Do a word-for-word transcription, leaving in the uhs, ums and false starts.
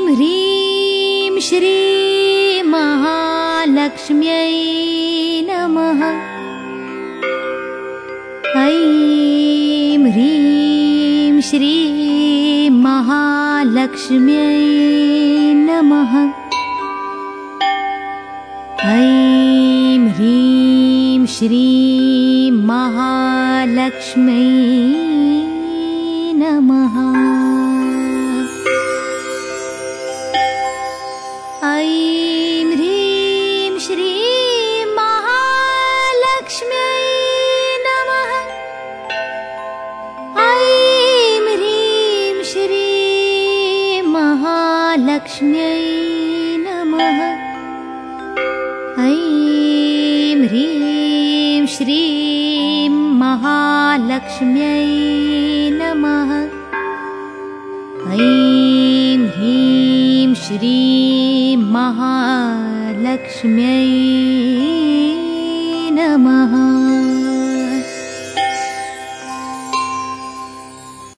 ह्रीं श्रीं महालक्ष्म्यै नमः। ऐं ह्रीं श्रीं महालक्ष्म्यै नमः। ऐं ह्रीं श्रीं महालक्ष्म्यै नमः। ऐं ह्रीं श्रीं महालक्ष्म्यै नमः। ऐं ह्रीं श्रीं महालक्ष्म्यै नमः। ऐं ह्रीं श्रीं महालक्ष्म्यै नमः। ऐं ह्रीं श्रीं महालक्ष्म्यै नमः।